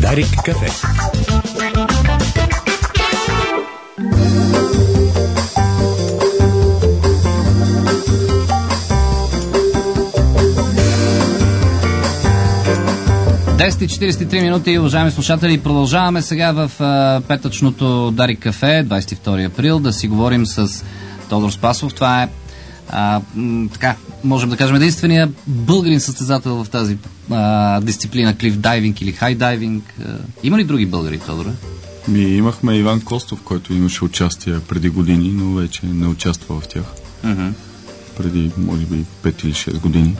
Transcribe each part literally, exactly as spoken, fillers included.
Дарик кафе. десет и четирийсет и три минути, уважаеми слушатели. Продължаваме сега в а, петъчното Дарик кафе, двадесет и втори април, да си говорим с Тодор Спасов. Това е а, м, така, можем да кажем, единствения българин състезател в тази а, дисциплина клиф дайвинг или хай дайвинг. А, има ли други българи, Тодора? Ми, имахме Иван Костов, който имаше участие преди години, но вече не участва в тях. Uh-huh. Преди, може би, пет или шест години.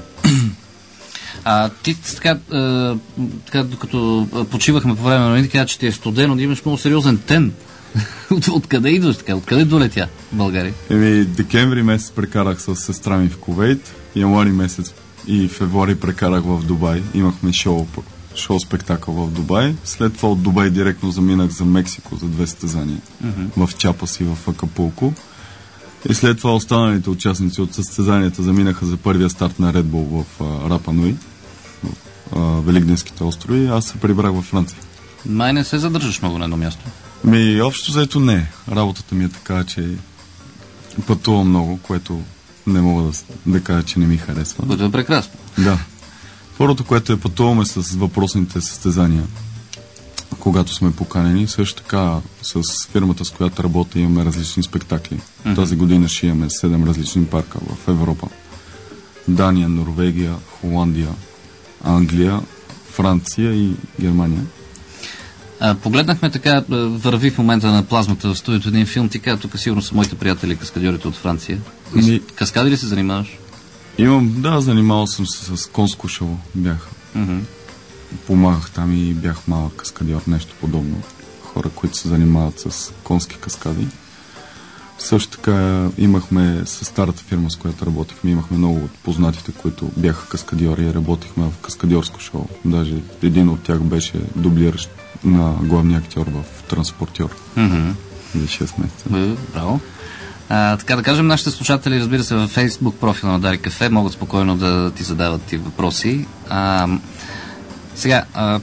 А, ти така, а, така, докато почивахме по време на новини, каза, че ти е студено, да имаш много сериозен тен. От, откъде идваш така? Откъде долетя в България? Еми, декември месец прекарах с сестра ми в Кувейт, януари месец и февруари прекарах в Дубай. Имахме шоу, шоу спектакъл в Дубай. След това от Дубай директно заминах за Мексико за две състезания. Uh-huh. В Чапас и в Акапулко. И след това останалите участници от състезанията заминаха за първия старт на Red Bull в Рапа Нуи, в а, Великденските острови. Аз се прибрах във Франция. Май не се задържаш много на едно място. Ми, общо заето не. Работата ми е така, че пътувам много, което не мога да, да кажа, че не ми харесва. Което е прекрасно. Да. Първото, което е, пътуваме с въпросните състезания, когато сме поканени. Също така с фирмата, с която работя, имаме различни спектакли. Uh-huh. Тази година ще имаме седем различни парка в Европа. Дания, Норвегия, Холандия, Англия, Франция и Германия. А, погледнахме така, върви в момента на плазмата в студиото един филм. Ти каза, тук сигурно са моите приятели, каскадьорите от Франция. Ми... Каскади ли се занимаваш? Имам, да, занимавал съм се с конско шоу. Бях. Uh-huh. Помагах там и бях малък каскадьор, нещо подобно. Хора, които се занимават с конски каскади. Също така имахме с старата фирма, с която работихме, имахме много от познатите, които бяха каскадьори и работихме в каскадьорско шоу. Даже един от тях беше дублиращ на главния актьор в Транспортьор. Mm-hmm. За шест месеца. Mm, браво. А, така да кажем, нашите слушатели, разбира се, във Facebook профила на Дарик кафе могат спокойно да ти задават ти въпроси. А, сега, а,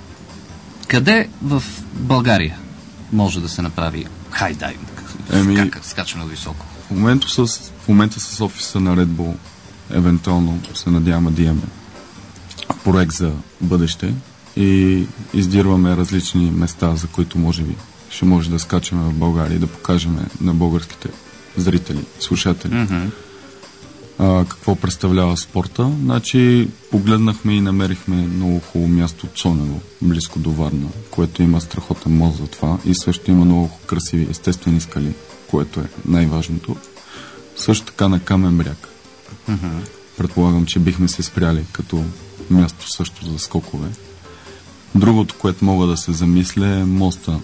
къде в България може да се направи хайдайвинг? Еми, Скака, скачаме високо. В момента, с, в момента с офиса на Red Bull евентуално се надяваме да имаме проект за бъдеще и издирваме различни места, за които може би ще може да скачаме в България и да покажем на българските зрители, слушатели Mm-hmm. а, какво представлява спорта. Значи погледнахме и намерихме много хубаво място Цонево, близко до Варна, което има страхотен мост за това и също има много красиви естествени скали, което е най-важното. Също така на Камен бряг. Mm-hmm. Предполагам, че бихме се спряли като място също за скокове. Другото, което мога да се замисля, е моста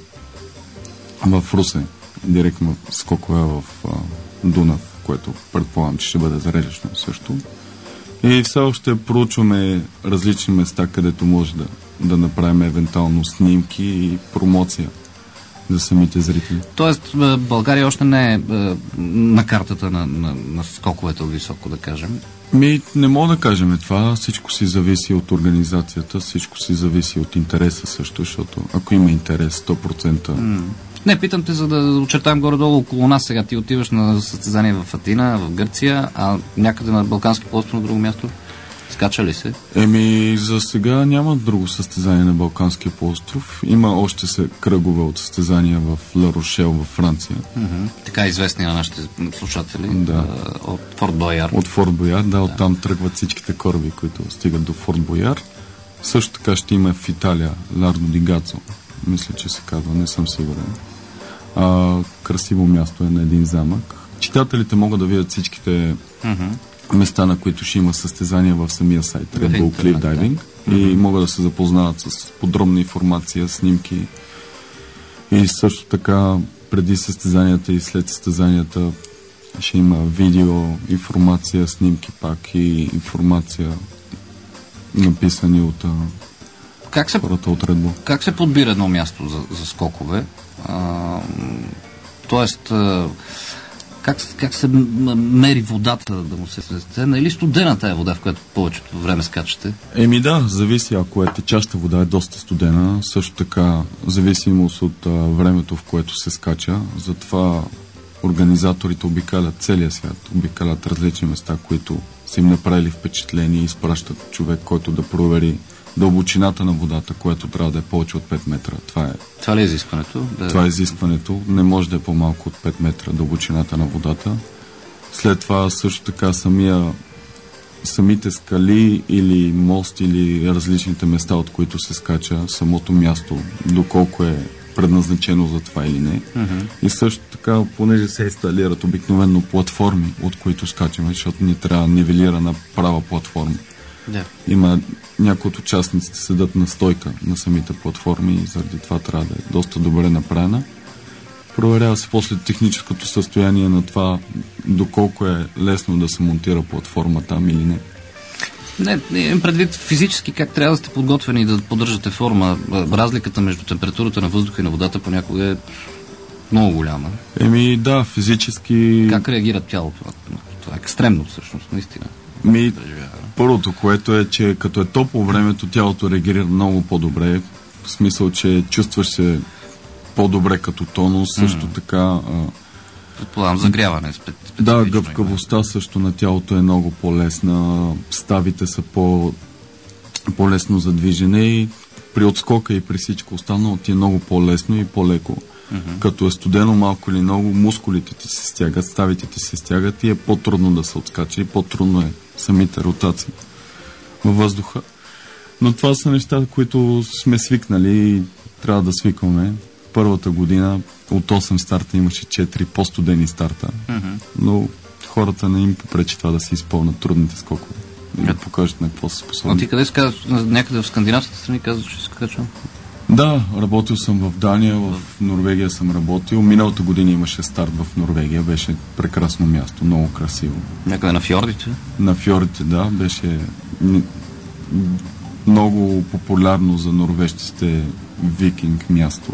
в Русе. Директно скокове в а, Дунав, което предполагам, че ще бъде зарежечно също. И все още проучваме различни места, където може да, да направим евентуално снимки и промоция за самите зрители. Тоест, България още не е на картата на, на, на скоковете високо, да кажем. Ми, не мога да кажем това. Всичко си зависи от организацията, всичко си зависи от интереса също, защото ако има интерес сто процента... Mm. Не, питам те, за да очертаем горе-долу около нас сега. Ти отиваш на състезание в Атина, в Гърция, а някъде на Балкански полуостров на друго място? Скача ли се? Еми, за сега няма друго състезание на Балканския полуостров. Има още се кръгове от състезания в Ла Рошел, във Франция. Mm-hmm. Така известни на нашите слушатели. Да. От Форт Бояр. От Форт Бояр, да, да. Оттам тръгват всичките кораби, които стигат до Форт Бояр. Също така ще има в Италия Лардо ди Гацо. Мисля, че се казва, не съм сигурен. А, красиво място е на един замък. Читателите могат да видят всичките Mm-hmm. места, на които ще има състезания в самия сайт Red Bull Cliff Diving да. И mm-hmm. могат да се запознават с подробна информация, снимки и също така преди състезанията и след състезанията ще има видео, информация, снимки пак и информация написани от как се, хората от Red Bull. Как се подбира едно място за, за скокове? А, тоест а, как, как се мери водата да му се слезете? Или студената е вода, в която повечето време скачате? Еми да, зависи. Ако е течаща вода, е доста студена. Също така, зависимост от а, времето, в което се скача. Затова организаторите обикалят целия свят, обикалят различни места, които са им направили впечатление и изпращат човек, който да провери дълбочината на водата, която трябва да е повече от пет метра. Това е, Това ли е изискването? Да... Това е изискването. Не може да е по-малко от пет метра дълбочината на водата. След това също така самия, самите скали или мост или различните места, от които се скача, самото място, доколко е предназначено за това или не. Uh-huh. И също така, понеже се инсталират обикновено платформи, от които скачаме, защото ни трябва нивелирана права платформа. Yeah. Има някои от участниците седат на стойка на самите платформи и заради това трябва да е доста добре направена. Проверява се после техническото състояние на това, доколко е лесно да се монтира платформа там или не. Не, имам предвид физически как трябва да сте подготвени да поддържате форма. Разликата между температурата на въздуха и на водата понякога е много голяма. Еми да, физически... Как реагира тялото? Това е екстремно всъщност, наистина. Ми, първото, което е, че като е топло времето, тялото реагира много по-добре. В смисъл, че чувстваш се по-добре като тонус, също mm. така... Предполагам, загряване. Да, гъвкавостта също на тялото е много по-лесна. Ставите са по, по-лесно за движене и при отскока и при всичко останало ти е много по-лесно и по-леко. Mm-hmm. Като е студено малко или много, мускулите ти се стягат, ставите ти се стягат и е по-трудно да се отскача и по-трудно е самите ротации във въздуха. Но това са неща, които сме свикнали и трябва да свикваме. Първата година от осем старта имаше четири по-студени старта, mm-hmm. но хората не им попречи това да се изпълнят трудните скокове и да покажат на какво са способни. А ти къде си казваш? Някъде в скандинавските страни казваш, че си качвал? Да, работил съм в Дания, в Норвегия съм работил. Миналата година имаше старт в Норвегия, беше прекрасно място, много красиво. Някъде на фьордите? На фьордите, да, беше много популярно за норвежците викинг място.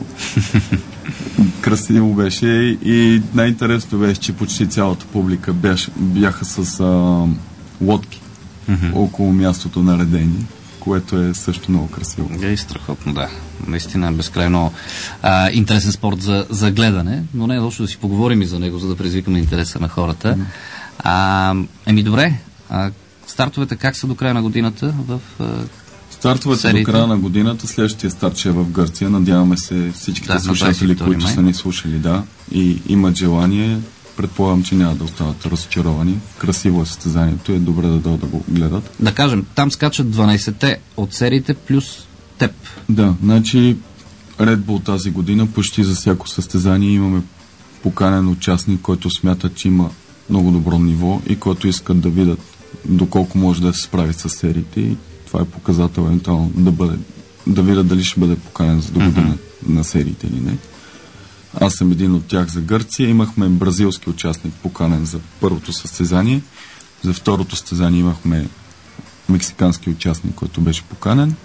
Красиво беше и най-интересното беше, че почти цялата публика бяха, бяха с а, лодки mm-hmm. около мястото наредени, което е също много красиво. Е, страхотно, да. Наистина безкрайно а, интересен спорт за, за гледане, но не е лошо да си поговорим и за него, за да предизвикаме интереса на хората. Mm. А, еми добре, а, стартовете как са до края на годината в а, Стартовете сериите? До края на годината, следващия старт ще е в Гърция. Надяваме се всичките да, слушатели, които май. са ни слушали, да, и имат желание, предполагам, че няма да остават разочаровани. Красиво е състезанието и е добре да дойдат да го гледат. Да кажем, там скачат дванайсетте от сериите плюс теб. Да, значи Red Bull тази година почти за всяко състезание имаме поканен участник, който смята, че има много добро ниво и който искат да видят доколко може да се справи с сериите. И това е показател евентуално да бъде, да видят дали ще бъде поканен за до година mm-hmm. на сериите или не. Аз съм един от тях за Гърция. Имахме бразилски участник поканен за първото състезание. За второто състезание имахме мексикански участник, който беше поканен.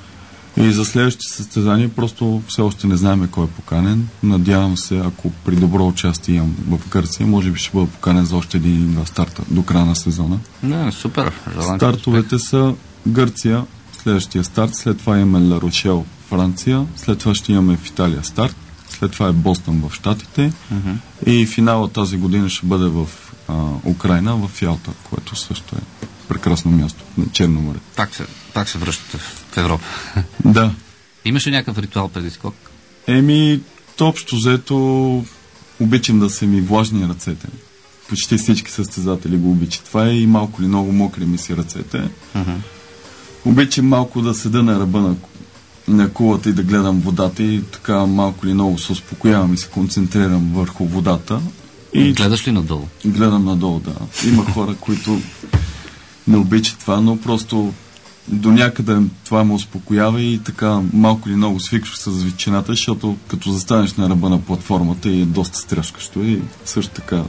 И за следващото състезание просто все още не знаем кой е поканен. Надявам се, ако при добро участие имам в Гърция, може би ще бъда поканен за още един или два старта до края на сезона. Не, супер. Желан Стартовете са Гърция, следващия старт, след това имаме Ла Рошел, Франция, след това ще имаме в Италия старт, след това е Бостон в Щатите mm-hmm. и финала тази година ще бъде в а, Украйна, в Ялта, което също е прекрасно място на Черно море. Пак се, пак се връщате в Европа. Да. Имаше някакъв ритуал преди скок? Еми, то общо взето обичам да са ми влажни ръцете. Почти всички състезатели го обичат. Това е и малко ли много мокри ми си ръцете. Uh-huh. Обичам малко да седа на ръба на, на кулата и да гледам водата и така малко ли много се успокоявам и се концентрирам върху водата. И гледаш ли надолу? Гледам надолу, да. Има хора, които не обичат това, но просто до някъде това ме успокоява и така малко ли много свикваш с височината, защото като застанеш на ръба на платформата е доста стряскащо и също така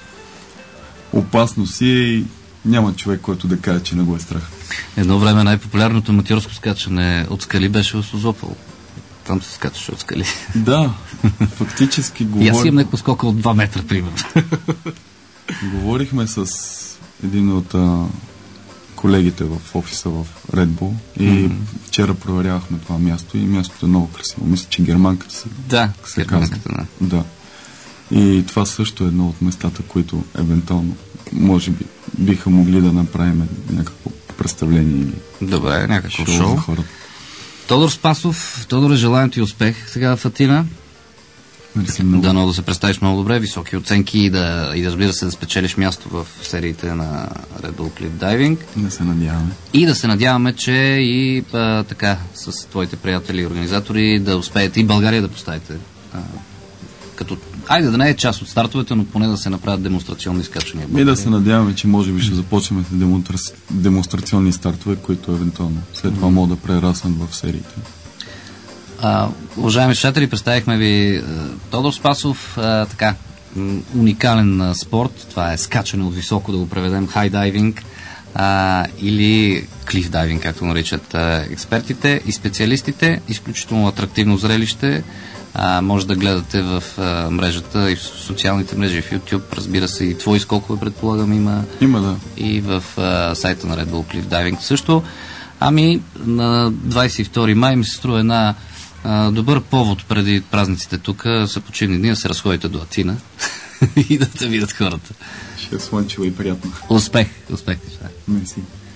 опасно си и няма човек, който да каже, че не го е страх. Едно време най-популярното аматьорско скачане от скали беше в Созопол. там се скачаш от скали. Да, фактически говорим... И аз имам някакво скока от два метра, примерно. Говорихме с един от а, колегите в офиса в Red Bull и mm-hmm. вчера проверявахме това място и мястото е много красиво. Мисля, че германката се, да, се казва. Да. да. И това също е едно от местата, които евентуално може би биха могли да направим някакво представление или добре, някакво шоу, шоу за хората. Тодор Спасов, Тодор, желаем ти успех сега в Атина. Дано да се представиш много добре, високи оценки и да, и да разбира се да спечелиш място в сериите на Red Bull Cliff Diving. Да се надяваме. И да се надяваме, че и а, така с твоите приятели и организатори да успеете и България да поставите а, като, айде да не е част от стартовете, но поне да се направят демонстрационни скачания. И да се надяваме, че може би ще започнем с демонстра... демонстрационни стартове, които евентуално след това могат да прераснат в сериите. А, уважаеми слушатели, представихме ви а, Тодор Спасов, а, така, м- уникален а, спорт. Това е скачане от високо, да го преведем хайдайвинг а, или клиф дайвинг, както наричат а, експертите и специалистите. Изключително атрактивно зрелище. А, може да гледате в а, мрежата и в социалните мрежи, в YouTube, разбира се, и твои скокове, предполагам, има. Има, да. И в а, сайта на Red Bull Cliff Diving също. Ами, на двадесет и втори май ми се струва една а, добър повод преди празниците тук, са почивни дни, да се разходите до Атина и да те видят хората. Ще е слънчево и приятно. Успех! Успех! Мерси.